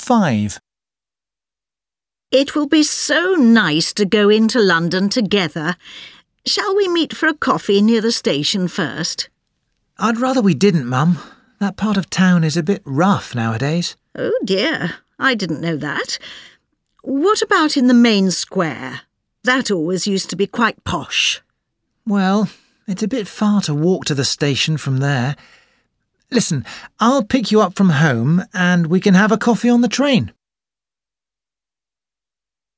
5. It will be so nice to go into London together. Shall we meet for a coffee near the station first? I'd rather we didn't, Mum. That part of town is a bit rough nowadays. Oh dear, I didn't know that. What about in the main square? That always used to be quite posh. Well, it's a bit far to walk to the station from there. Listen, I'll pick you up from home and we can have a coffee on the train.